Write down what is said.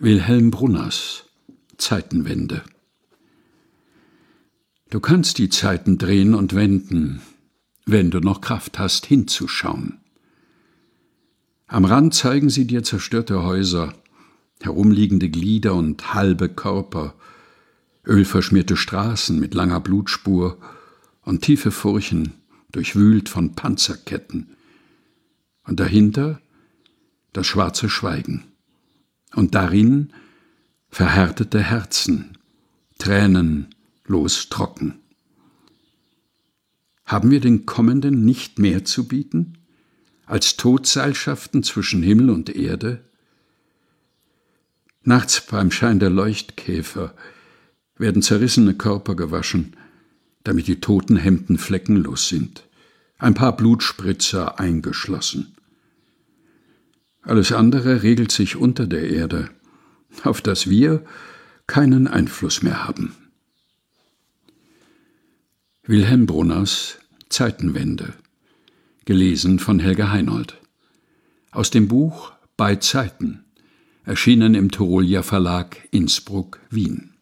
Wilhelm Brunners Zeitenwende. Du kannst die Zeiten drehen und wenden, wenn du noch Kraft hast, hinzuschauen. Am Rand zeigen sie dir zerstörte Häuser, herumliegende Glieder und halbe Körper, ölverschmierte Straßen mit langer Blutspur und tiefe Furchen, durchwühlt von Panzerketten. Und dahinter das schwarze Schweigen. Und darin verhärtete Herzen, tränenlos trocken. Haben wir den Kommenden nicht mehr zu bieten, als Todseilschaften zwischen Himmel und Erde? Nachts beim Schein der Leuchtkäfer werden zerrissene Körper gewaschen, damit die toten Hemden fleckenlos sind, ein paar Blutspritzer eingeschlossen. Alles andere regelt sich unter der Erde, auf das wir keinen Einfluss mehr haben. Wilhelm Brunners Zeitenwende, gelesen von Helga Heinold. Aus dem Buch Bei Zeiten, erschienen im Tyrolia Verlag Innsbruck, Wien.